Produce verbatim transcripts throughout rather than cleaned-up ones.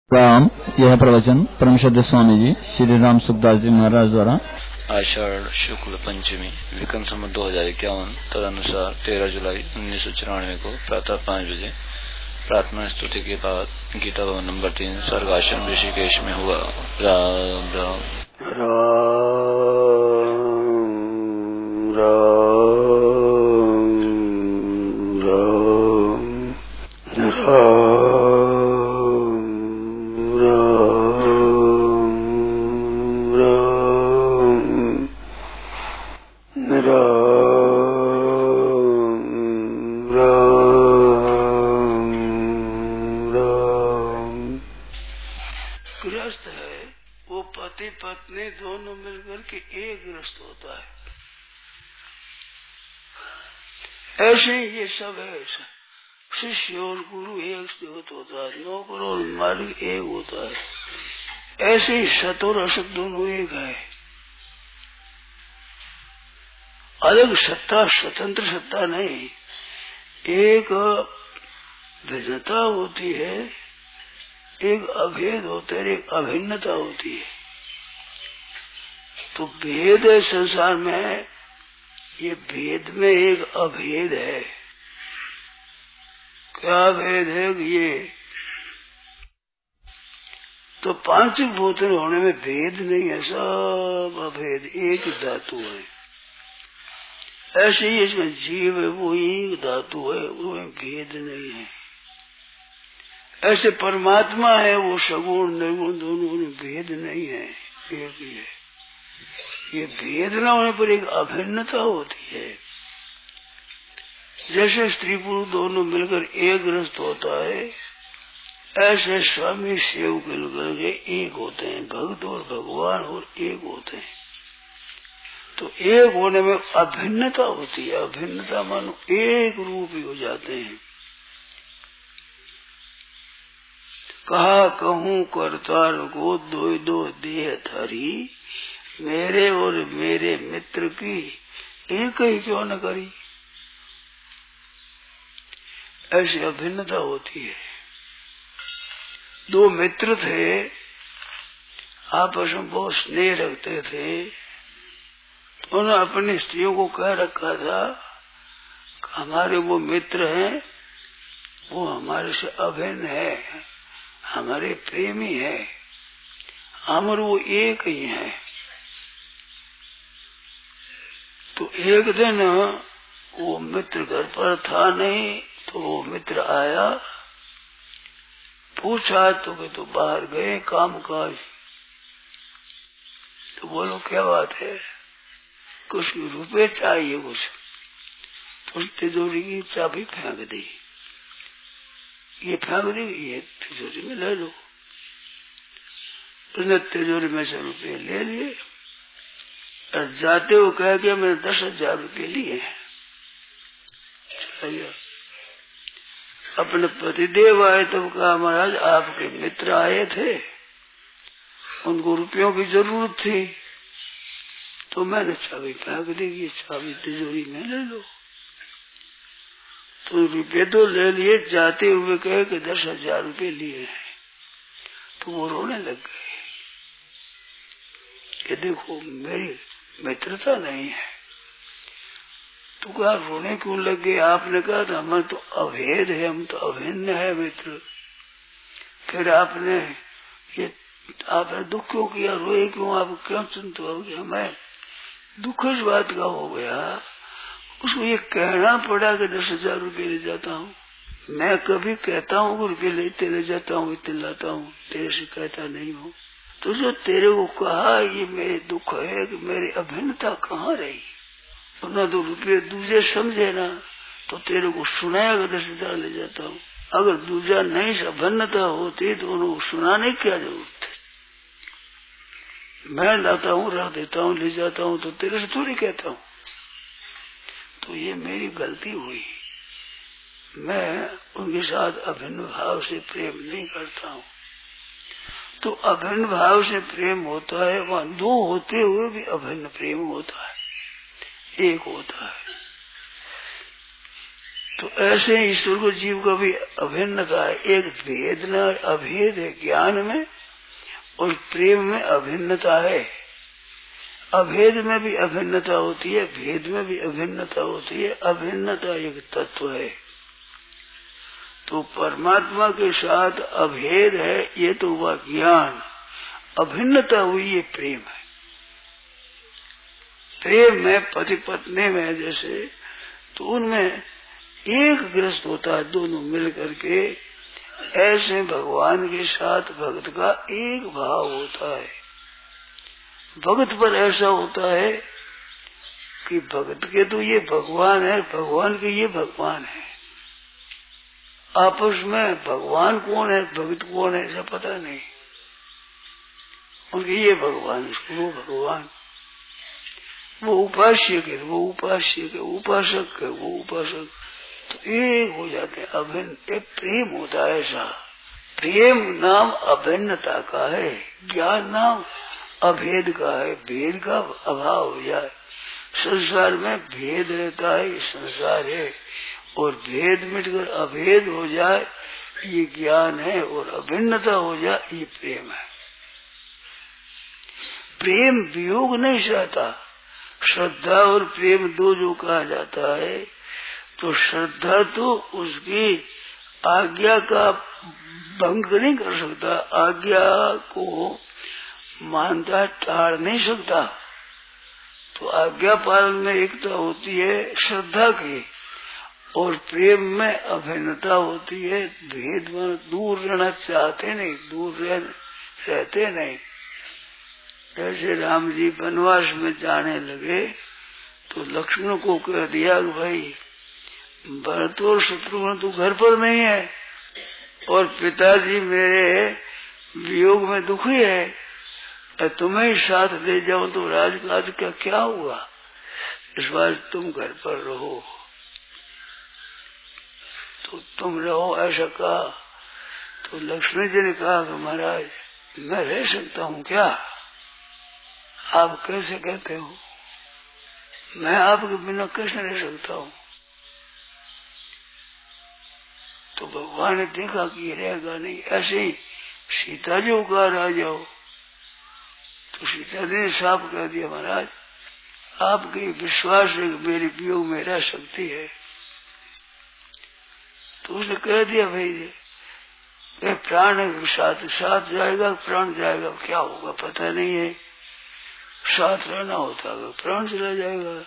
राम। यह प्रवचन परम श्रद्धेय स्वामी जी श्री राम सुखदास जी महाराज द्वारा आषाढ़ शुक्ल पंचमी विक्रम संवत दो हजार इक्यावन तदनुसार तेरह जुलाई उन्नीस सौ चौरानवे को प्रातः पाँच बजे प्रार्थना स्तुति के बाद गीता भवन नंबर तीन स्वर्ग आश्रम ऋषिकेश में हुआ। राम राम राम गृहस्थ है वो पति पत्नी दोनों मिलकर के एक गृहस्थ होता है। ऐसे ही ये सब है। शिष्य और गुरु एक जगत होता है, नौकर और मालिक एक होता है। ऐसे ही सत और असत दोनों एक है। अलग सत्ता स्वतंत्र सत्ता नहीं, एक भिन्नता होती है, एक अभेद होता है, एक अभिन्नता होती है। तो भेद है संसार में, ये भेद में एक अभेद है। क्या भेद है ये? तो पांचक भूतन होने में भेद नहीं है, सब अभेद एक धातु है। ऐसे ही इसमें जीव है, वो एक धातु है, उसमें भेद नहीं है। ऐसे परमात्मा है, वो सगुण निर्गुण दोनों में भेद नहीं है, एक ही है। ये भेद न होने पर एक अभिन्नता होती है। जैसे स्त्री पुरुष दोनों मिलकर एक गृहस्थ होता है, ऐसे स्वामी सेवक मिलकर के एक होते हैं। भक्त और भगवान और एक होते हैं। तो एक होने में अभिन्नता होती है। अभिन्नता मानो एक रूप ही हो जाते हैं। कहा कहूँ करतार को दो दो देह थारी, मेरे और मेरे मित्र की एक ही क्यों न करी। ऐसी अभिन्नता होती है। दो मित्र थे, आपस में बहुत स्नेह रखते थे। उन्होंने अपनी स्त्रियों को कह रखा था हमारे वो मित्र हैं, वो हमारे से अभिन्न है, हमारे प्रेमी है, हम और वो एक ही है। तो एक दिन वो मित्र घर पर था नहीं, तो वो मित्र आया, पूछा तो कि तो बाहर गए काम काज। तो बोलो क्या बात है? कुछ रुपए चाहिए कुछ। तो तिजोरी की चाबी फेंक दी। ये फेंक दी, ये तिजोरी में ले लो। उसने तिजोरी में से रुपये ले लिए और जाते हुए कह के मैंने दस हजार रुपये लिए हैं। अपने पतिदेव आए तो कहा महाराज आपके मित्र आए थे, उनको रुपयों की जरूरत थी, तो मैंने चाबी फेंक दी, ये चाबी तिजोरी में ले लो। तो रुपये तो ले लिए, जाते हुए कहे कि दस हजार रुपये लिए हैं। तो वो रोने लग गए कि देखो मेरी मित्रता नहीं है। तो कहा रोने क्यों लग गए? आपने कहा था हमारे तो अभेद है, हम तो अभिन्न है मित्र। फिर आपने ये आपने दुख क्यों किया, रोए क्यों, आप क्यों चिंता हो गया? मैं दुख इस बात का हो गया, उसको ये कहना पड़ा कि दस हजार रूपये ले जाता हूँ। मैं कभी कहता हूँ कि रुपये लेते ले जाता हूँ, इतने लाता हूँ, तेरे से कहता नहीं हूँ। तो जो तेरे को कहा ये मेरे दुख है कि मेरी अभिन्नता कहाँ रही। तो न तो रुपये दूजे समझे ना, तो तेरे को सुनाया कि दस हजार ले जाता हूँ। अगर दूजा नहीं से अभिन्नता होती तो उन्होंने सुनाने की क्या जरूरत थी। मैं लाता हूँ, रख देता हूँ, ले जाता हूँ, तो तेरे से थोड़ी कहता हूँ। तो ये मेरी गलती हुई। मैं उनके साथ अभिन्न भाव से प्रेम नहीं करता हूँ। तो अभिन्न भाव से प्रेम होता है, वहाँ दो होते हुए भी अभिन्न प्रेम होता है, एक होता है। तो ऐसे ही ईश्वर को जीव का भी अभिन्नता है। एक भेद न अभेद है ज्ञान में, और प्रेम में अभिन्नता है। अभेद में भी अभिन्नता होती है, भेद में भी अभिन्नता होती है। अभिन्नता एक तत्व है। तो परमात्मा के साथ अभेद है, ये तो हुआ ज्ञान। अभिन्नता हुई ये प्रेम है। प्रेम में पति पत्नी में जैसे, तो उनमें एक ग्रस्त होता है दोनों मिल करके। ऐसे भगवान के साथ भक्त का एक भाव होता है। भक्त पर ऐसा होता है कि भक्त के तो ये भगवान है, भगवान के ये भगवान है। आपस में भगवान कौन है भक्त कौन है ऐसा पता नहीं। उनके ये भगवान, वो भगवान, वो उपास्य के वो उपास्य के उपासक है वो उपासक, तो एक हो जाते हैं। अभिन्न एक प्रेम होता है ऐसा। प्रेम नाम अभिन्नता का है, ज्ञान नाम अभेद का है। भेद का अभाव हो जाए। संसार में भेद रहता है, ये संसार है, और भेद मिटकर अभेद हो जाए ये ज्ञान है, और अभिन्नता हो जाए ये प्रेम है। प्रेम वियोग नहीं चाहता। श्रद्धा और प्रेम दो जो कहा जाता है, तो श्रद्धा तो उसकी आज्ञा का भंग नहीं कर सकता, आज्ञा को मानता टाल नहीं सकता। तो आज्ञा पालन में एकता होती है श्रद्धा की, और प्रेम में अभिन्नता होती है। भेद में दूर रहना चाहते नहीं, दूर रह, रहते नहीं। जैसे राम जी वनवास में जाने लगे तो लक्ष्मण को कह दिया कि भाई भरत और शत्रुघ्न तो घर पर नहीं है, और पिताजी मेरे वियोग में दुखी है, तुम्हें ही साथ ले जाऊं तो राजकाज का क्या हुआ, इस बार तुम घर पर रहो। तो तुम रहो ऐसा कहा। तो लक्ष्मण जी ने कहा कि महाराज मैं रह सकता हूँ क्या, आप कैसे कहते हो, मैं आपके बिना कैसे रह सकता हूँ। तो भगवान ने देखा कि रहेगा नहीं। ऐसे ही सीता जी को आ जाओ, तो सीता जी ने साफ कह दिया महाराज आपके विश्वास है कि मेरी वियोग में रह सकती है। तो उसने कह दिया भाई प्राण साथ साथ जाएगा, प्राण जाएगा, क्या होगा पता नहीं है। साथ रहना होता है प्राण चला जाएगा,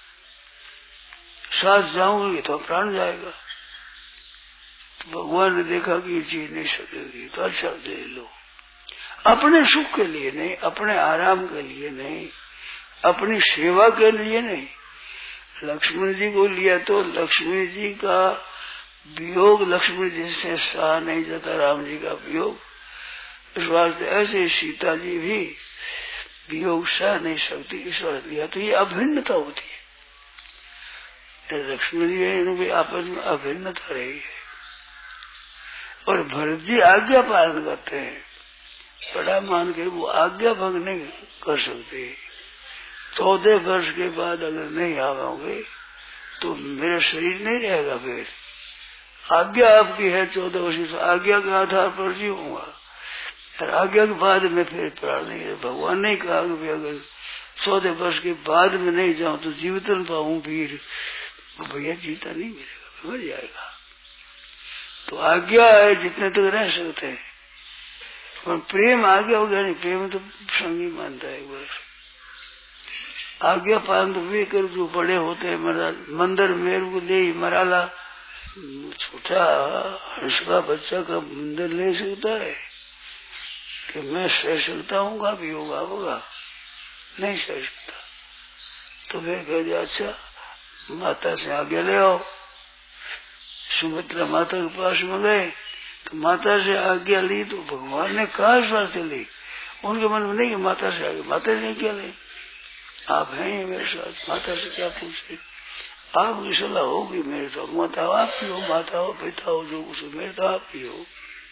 साथ जाऊंगी तो प्राण जाएगा। तो भगवान ने देखा कि ये चीज नहीं सकेगी, तो अच्छा दे लो। अपने सुख के लिए नहीं, अपने आराम के लिए नहीं, अपनी सेवा के लिए नहीं। लक्ष्मण जी को लिया तो लक्ष्मण जी का वियोग लक्ष्मण जी से सहा नहीं जाता, राम जी का वियोग। इस वास्ते ऐसे सीता जी भी वियोग सह नहीं सकती, ईश्वर लिया तो ये अभिन्नता होती है। लक्ष्मण जी इनकी आपस में अभिन्नता रही है। और भरत जी आज्ञा पालन करते हैं, बड़ा मान के वो आज्ञा भंग नहीं कर सकते। चौदह वर्ष के बाद अगर नहीं आओगे तो मेरा शरीर नहीं रहेगा। फिर आज्ञा आपकी है चौदह वर्ष, तो आज्ञा के आधार पर जीऊंगा, और आज्ञा के बाद में फिर प्राण नहीं है। भगवान ने कहा कि अगर चौदह वर्ष के बाद में नहीं जाऊं तो जीवितन पाऊं, फिर भैया जीता नहीं मिलेगा, मर जाएगा। तो आज्ञा है जितने तक रह सकते हैं, पर प्रेम आज्ञा हो गया नहीं। प्रेम तो संगी मानता है। बस आज्ञा पालन तो वे कर जो बड़े होते हैं। मंदिर मेरे को ले मराला छोटा हंस का बच्चा का मंदिर ले सकता है कि मैं सह सकता हूँ का भी होगा होगा नहीं सह सकता। तो फिर कह दिया अच्छा माता से आगे ले आओ। सुमित्रा माता के पास में गए तो माता से आज्ञा ली, तो भगवान ने कहा इस वास्ते ली। उनके मन में नहीं कि माता से आगे, माता से क्या ले, आप हैं मेरे साथ, माता से क्या पूछे, आपकी सलाह होगी मेरे तो, माता आपकी हो, माता हो पिता हो जो कुछ मेरे तो आपकी हो।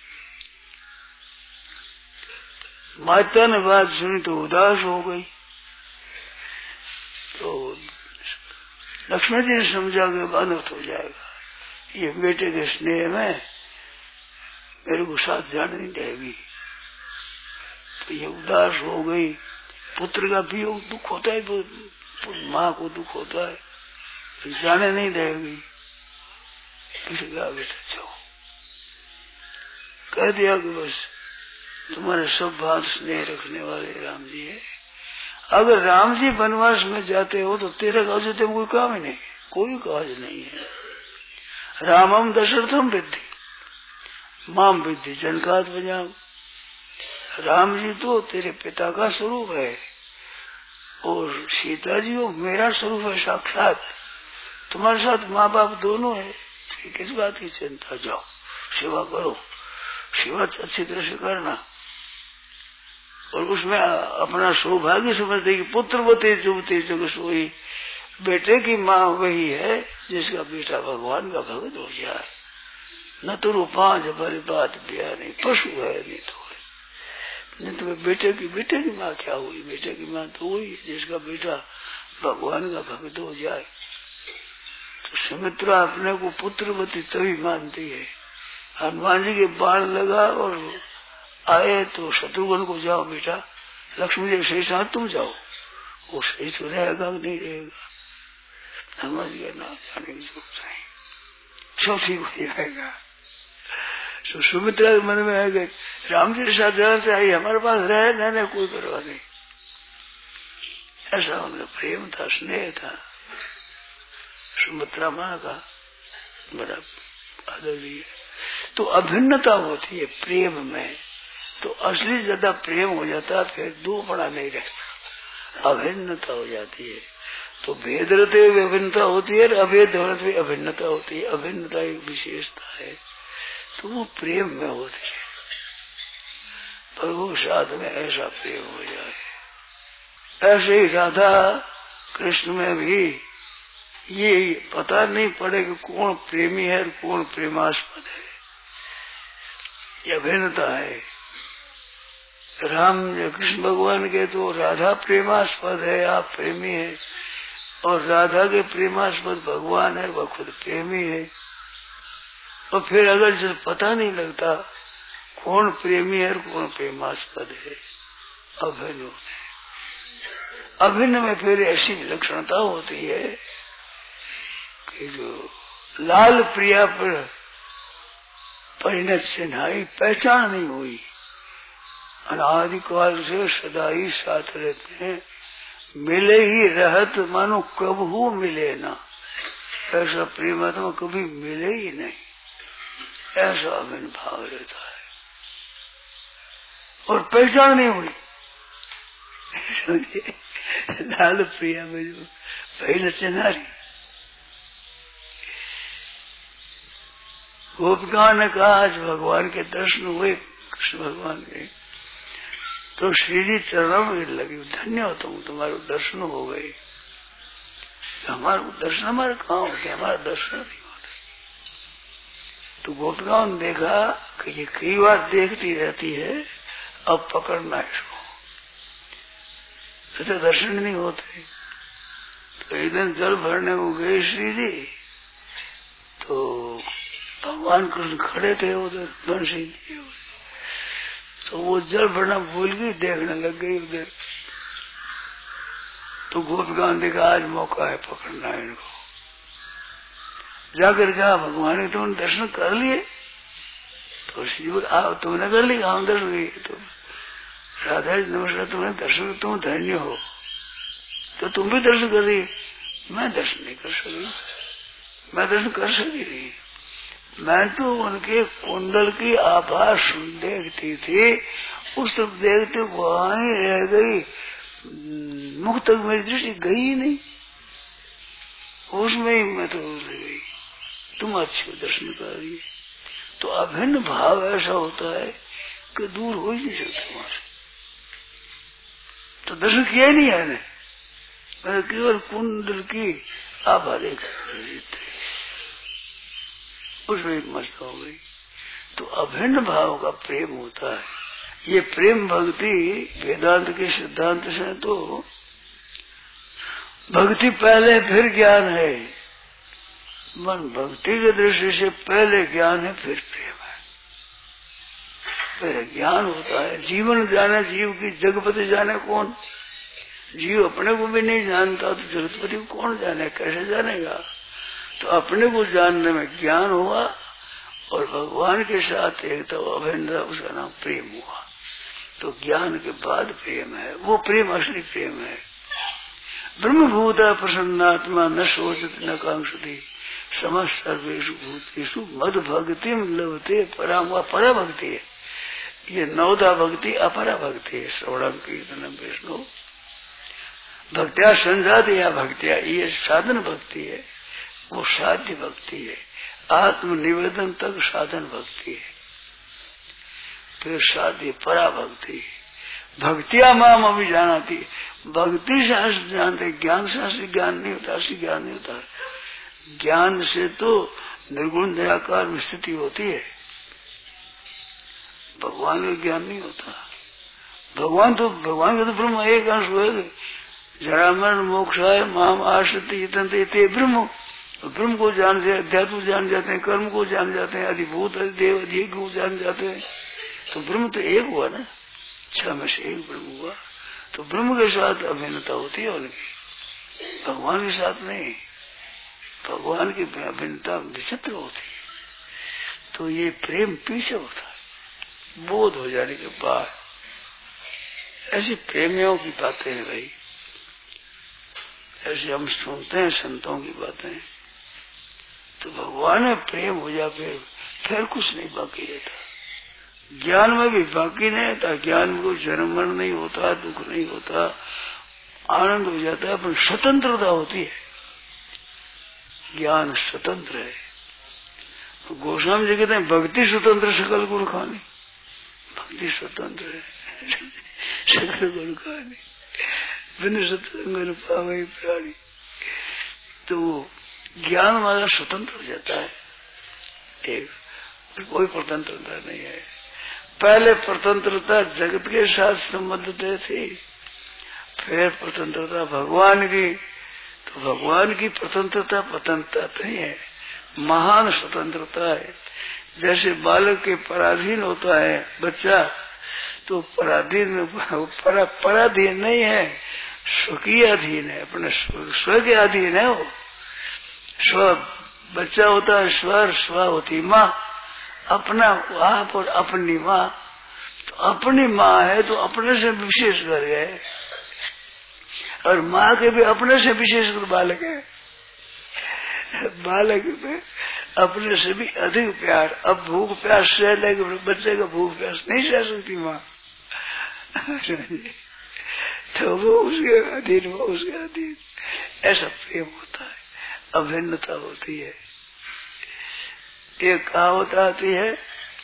माता ने बात सुनी तो उदास हो गई। तो लक्ष्मण जी ने समझा कि अनर्थ हो जाएगा, ये बेटे के स्नेह में मेरे को साथ जाने नहीं देगी, तो ये उदास हो गई। पुत्र का भी दुख होता है, तो माँ को दुख होता है, तो जाने नहीं देगी। किसी का बेटा जाओ, कह दिया कि बस तुम्हारे सब बात स्नेह रखने वाले राम जी है। अगर राम जी वनवास में जाते हो तो तेरे अयोध्या में कोई काम ही नहीं, कोई काज नहीं है। रामम दशरथम विद्धि माम विद्धि जनकात बजाम। राम जी तो तेरे पिता का स्वरूप है और सीता जी वो मेरा स्वरूप है साक्षात। तुम्हारे साथ माँ बाप दोनों है, किस बात की चिंता, जाओ सेवा करो, सेवा अच्छी तरह से करना। और उसमें अपना सौभाग्य समझते कि पुत्रवती जुवती जग सोई, बेटे की माँ वही है जिसका बेटा भगवान का भगत हो जाए। न तो रूपांच भरी बात दिया नहीं, पशु है नहीं तो है। नहीं तो बेटे की बेटे की माँ क्या हुई, बेटे की माँ तो वही है जिसका बेटा भगवान का भगत हो जाए। तो सुमित्रा अपने को पुत्रवती तभी मानती है। हनुमान जी के बाण लगा और आए तो शत्रुघ्न को जाओ बेटा, लक्ष्मी जी सही साथ तुम जाओ, वो सही तो रहेगा नहीं रहेगा। हनुमान जी का नाम जाने की जरूरत नहीं, सब ठीक हो जाएगा। तो सुमित्रा के मन में आ गए राम जी के साथ जाना चाहिए, हमारे पास रहे न न कोई परवाह नहीं। ऐसा उनका प्रेम था, स्नेह था। सुमित्रा माँ का बड़ा आदरणीय। तो अभिन्नता होती है प्रेम में, तो असली ज्यादा प्रेम हो जाता, फिर दो बड़ा नहीं रहता, अभिन्नता हो जाती है। तो भेद रहते हुए अभिन्नता होती है, अभेद रहते हुए अभिन्नता होती है। अभिन्नता एक विशेषता है, तो वो प्रेम में होती है। प्रभु साथ में ऐसा प्रेम हो जाए। ऐसे ही राधा कृष्ण में भी ये पता नहीं पड़े कि कौन प्रेमी है और कौन प्रेमास्पद है, यह भिन्नता है। राम कृष्ण भगवान के तो राधा प्रेमास्पद है, आप प्रेमी है, और राधा के प्रेमास्पद भगवान है, वह खुद प्रेमी है। और फिर अगर जो पता नहीं लगता कौन प्रेमी है और कौन प्रेमास्पद है, अभिन्न होते हैं। अभिन्न में फिर ऐसी विलक्षणता होती है कि जो लाल प्रिया पर परिणत से नाई पहचान नहीं हुई, अनादिकाल से सदा ही साथ रहते हैं, मिले ही रहत मानो कबहू मिले ना। ऐसा प्रेमात्मा कभी मिले ही नहीं, ऐसा अभिन्न भाव रहता है और पहचान नहीं हुई। लाल प्रिया में जो पहले चनारी गोपिका ने कहा आज भगवान के दर्शन हुए कृष्ण भगवान के, तो श्री जी चरणों में लगी, धन्य हो तुम, तुम्हारे दर्शन हो गए। हमारे दर्शन हमारे कहाँ होते, हमारे दर्शन नहीं होते। तो गोपिकाओं ने देखा कि ये कई बार देखती रहती है, अब पकड़ना इसको, तो दर्शन नहीं होते। तो एक दिन जल भरने को गए श्री जी, तो भगवान कृष्ण खड़े थे उधर बंसी, तो वो जल भरना भूल गई, देखने लग गई उधर। तो गोपिका ने देखा आज मौका है पकड़ना है इनको। जाकर कहा भगवान ने तुमने दर्शन कर लिए? तो शिव आओ तुमने कर लिया, हम दर्शन किए। तो राधा जी नमस्कार, तुमने दर्शन, तुम धन्य हो। तो तुम भी दर्शन कर रही, मैं दर्शन नहीं कर सकी, मैं दर्शन कर सकी नहीं। मैं तो उनके कुंडल की आभास देखती थी, उस तरफ देखते वहां ही रह गई, मुख तक मेरी दृष्टि गई ही नहीं, उसमें ही मैं तो रह गई। तुम अच्छे दर्शन कर रही है। तो अभिन्न भाव ऐसा होता है कि दूर हो ही नहीं सकते वहां से। तो दर्शन किया ही नहीं है, मैं केवल कुंडल की आभा देख उसमें मस्त हो गई। तो अभिन्न भाव का प्रेम होता है। ये प्रेम भक्ति वेदांत के सिद्धांत से तो भक्ति पहले फिर ज्ञान है, मन भक्ति की दृष्टि से पहले ज्ञान है, फिर प्रेम है। पहले ज्ञान होता है, जीवन जाने, जीव की जगपति जाने कौन? जीव अपने को भी नहीं जानता तो जगतपति को कौन जाने, कैसे जानेगा? तो अपने को जानने में ज्ञान हुआ और भगवान के साथ एक तो अभिन्न, उसका नाम प्रेम हुआ। तो ज्ञान के बाद प्रेम है, वो प्रेम असली प्रेम है। ब्रह्मभूता प्रसन्नात्मा न शोचत न कांक्षति समस्त सर्वेषु भूतेषु मद भक्ति लभते पराम, व परा भक्ति है। ये नवदा भक्ति अपरा भक्ति है। श्रवणम कीर्तनम विष्णु भक्त्या संजाति या भक्तिया, ये साधन भक्ति है, वो साध्य भक्ति है। आत्मनिवेदन तक साधन भक्ति है, फिर साध्य परा भक्ति। भक्तिया माम अभी जाना थी, भक्ति शास्त्र जानते, ज्ञान शास्त्र ज्ञान नहीं होता, असली ज्ञान नहीं होता। ज्ञान से तो निर्गुण निराकार में स्थिति होती है, भगवान का ज्ञान नहीं होता। भगवान तो भगवान का तो ब्रह्म एक अंश हुए, जरा मरण मोक्षाय माम आश्रित ते ब्रह्म। ब्रह्म को जान जाते, अध्यात्म जान जाते हैं, कर्म को जान जाते हैं, अधिभूत अधिदेव अधिक को जान जाते हैं। तो ब्रह्म तो एक हुआ ना, छह में से एक ब्रह्म हुआ। तो ब्रह्म के साथ अभिन्नता होती है उनकी, भगवान के साथ नहीं। भगवान की अभिन्नता विचित्र होती है। तो ये प्रेम पीछे होता है, बोध हो जाने के बाद। ऐसी प्रेमियों की बातें हैं भाई, ऐसे हम सुनते हैं संतों की बातें। तो भगवान में प्रेम हो जाए फिर फिर कुछ नहीं बाकी रहता। ज्ञान में भी बाकी नहीं रहता, ज्ञान में कोई जन्म मरण नहीं होता, दुख नहीं होता, आनंद हो जाता है, पर स्वतंत्रता होती है। ज्ञान स्वतंत्र है। तो गोस्वामी जी कहते हैं भक्ति स्वतंत्र सकल गुण खानी, भक्ति स्वतंत्र है सकल गुण खानी, बिन सत्संग पावे प्राणी। तो ज्ञान वाला स्वतंत्र हो जाता है, एक कोई स्वतंत्रता नहीं है। पहले स्वतंत्रता जगत के साथ संबंधित थी, फिर स्वतंत्रता भगवान की। तो भगवान की स्वतंत्रता स्वतंत्रता नहीं है, महान स्वतंत्रता है। जैसे बालक के पराधीन होता है बच्चा, तो पराधीन परा, पराधीन नहीं है, स्वकीय अधीन है, अपने स्व के अधीन है। वो स्व बच्चा होता है, स्वर स्व होती माँ, अपना आप और अपनी माँ। तो अपनी माँ है तो अपने से विशेष कर गए, और माँ के भी अपने से विशेष कर बालक है। बालक में अपने से भी अधिक प्यार। अब भूख प्यास सह लेगा, बच्चे का भूख प्यास नहीं सह सकती माँ तो वो उसके अधीन, वो उसके अधीन। ऐसा प्रेम होता है, अभिन्नता होती है। एक कहावत आती है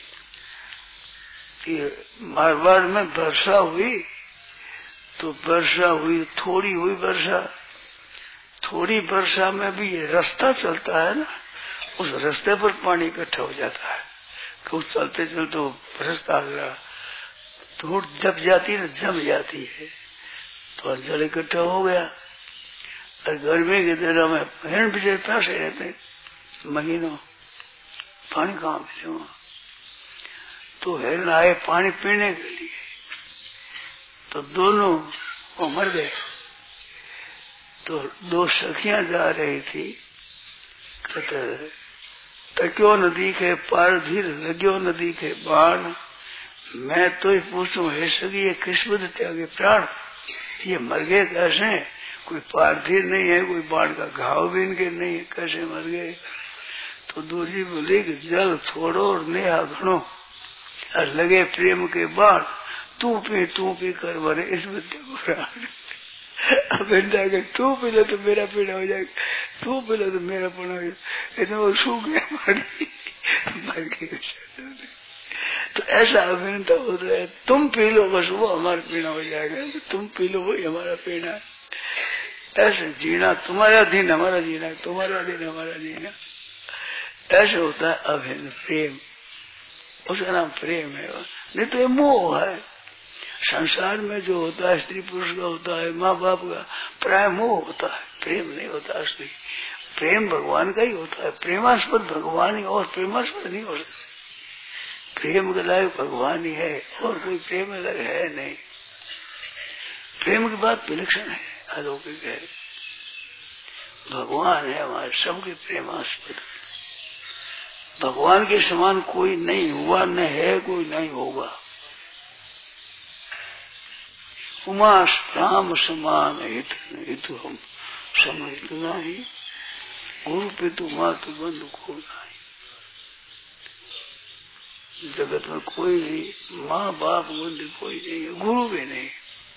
कि मारवाड़ में वर्षा हुई, तो वर्षा हुई, थोड़ी हुई वर्षा, थोड़ी वर्षा में भी ये रास्ता चलता है ना, उस रास्ते पर पानी इकट्ठा हो जाता है। कुछ चलते चलते रास्ता गया, धूल जब जाती है, जम जाती है, तो जल इकट्ठा हो गया। और गर्मी के दिनों में हिरण बेचारे प्यासे रहते हैं, महीनों पानी कहाँ मिले वहां। तो हिरण आए पानी पीने के लिए, तो दोनों वो मर गए। तो दो सखियां जा रही थी, कहते तक्यो नदी के पार धीर लग्यो नदी के बाण, मैं तो ही पूछूं हे सगी ये किस बुद्ध त्यागे प्राण, ये मर गए कैसे? कोई पार्थिव नहीं है, कोई बाढ़ का घाव भी इनके नहीं है, कैसे मर गए? तो दूसरी बोली कि जल छोड़ो और नेहा घणो, और लगे प्रेम के बाढ़, तू पी तू पी कर मरे इस विद्या को प्राण। अब जाकर तू पी लो तो मेरा पीड़ा हो जाएगा, तू पी लो तो मेरा पीड़ा हो जाएगा, इतना वो सूख गया पानी मर गए। तो ऐसा अभिन्नता होता है, तुम पी लो बस वो हमारा पीना हो जाएगा, तुम पी लो वही हमारा पीना है। ऐसे जीना, तुम्हारा अधीन हमारा जीना, तुम्हारा अधीन हमारा जीना, ऐसे होता है अभिन्न प्रेम। उसका नाम प्रेम है, नहीं तो ये मोह है। संसार में जो होता है स्त्री पुरुष का होता है, माँ बाप का प्राय मोह होता है, प्रेम नहीं होता असली। प्रेम भगवान का ही होता है, प्रेमास्पद भगवान ही, और प्रेमास्पद नहीं हो सकता। प्रेम के लायक भगवान ही है, और कोई प्रेम अलग है नहीं। प्रेम की बात विलक्षण है, अलौकिक है। भगवान है हमारे सबके प्रेमास्पद। भगवान के समान कोई नहीं हुआ, न है, कोई नहीं होगा। उमा राम समान हित हित हम समझ नहीं, गुरु पितु मातु बंधु को नहीं। जगत में कोई नहीं, माँ बाप बंधु कोई नहीं है, गुरु भी नहीं।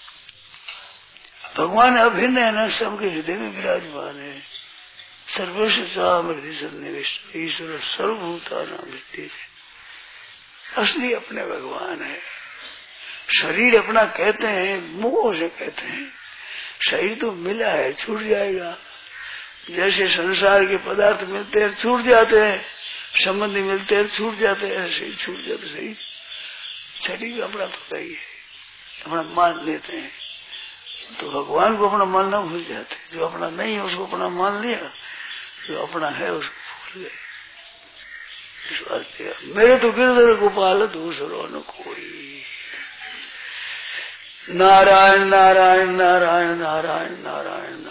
भगवान अभिन्न है ना, सबके हृदय में विराजमान है। सर्वस्व हृदय सन्निविष्ट ईश्वर सर्वभूता नाम वृत्ति है। असली अपने भगवान है। शरीर अपना कहते हैं, मुंह से कहते हैं। शरीर तो मिला है, छूट जाएगा। जैसे संसार के पदार्थ मिलते हैं, छूट जाते हैं, संबंधी मिलते हैं, छूट जाते हैं, ऐसे ही छूट जाते। सही शरीर अपना पता ही है, अपना मान लेते हैं। तो भगवान को अपना मानना भूल जाते। जो अपना नहीं है उसको अपना मान लिया, जो अपना है उसको भूल गए। विश्वास किया मेरे तो गिरधर गोपाल दूसरो न कोई। नारायण नारायण नारायण नारायण नारायण।